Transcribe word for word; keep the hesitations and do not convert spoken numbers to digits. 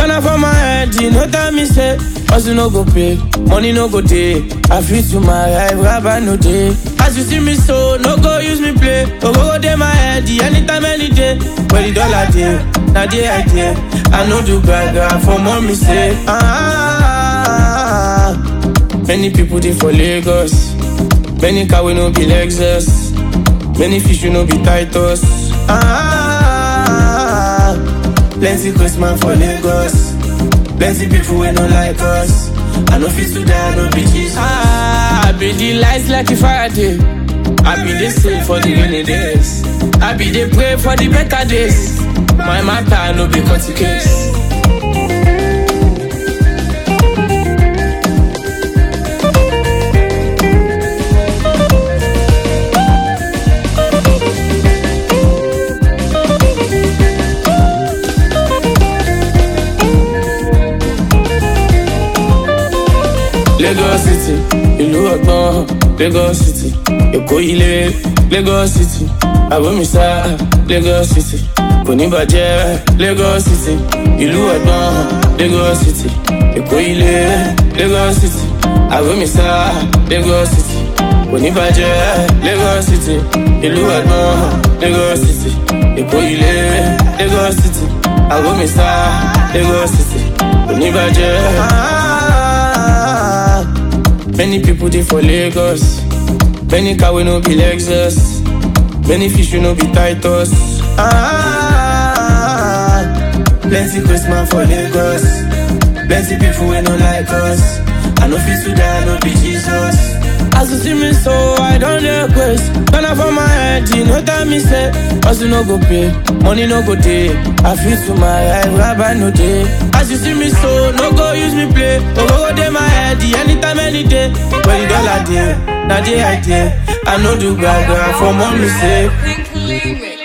Turn up for my head, you know that me say. Hustle no go pay, money no go day. I feel to my life, rabbi no day. As you see me so, no go use me play. Go go go day my head, anytime, any day. Where the dollar day, now the idea. I know do gaga for mommy say. Ah, many people they for Lagos. Many car we no be Lexus. Many fish we no be Titus. Ah, plenty Christmas for Lagos. Plenty people we no like us. I no fit to die, no be Jesus. Ah, I be the lights like a Friday. I be the same for the rainy days. I be the pray for the better days. My matter no be cut case. Lagos City, ìlú ọgbọ́n, Lagos City, Èkó ilé, Lagos City, Àbómísá, Lagos City, kò ní bàjẹ́, Lagos City, ìlú ọgbọ́n, Lagos City, Èkó ilé, Lagos City, Àbómísá, Lagos City, kò ní bàjẹ́, Lagos City, ìlú ọgbọ́n, Lagos City, Èkó ilé, Lagos City, Àbómísá, Lagos City, kò ní bàjẹ́. Many people they for Lagos. Many car we no be Lexus. Many fish we no be Titus. Ah, plenty Christmas for Lagos. Plenty people we no like us. I no fit to die, no be Jesus. As you see me so, I don't request. Turn up for my head, you know that me say. Hustle no go pay, money no go day. I feel to my life, rabbi no day. As you see me so, no go use me play. Go go go day my head, anytime, any day. Where the dollar day, now the idea. I know do gaga for mommy say.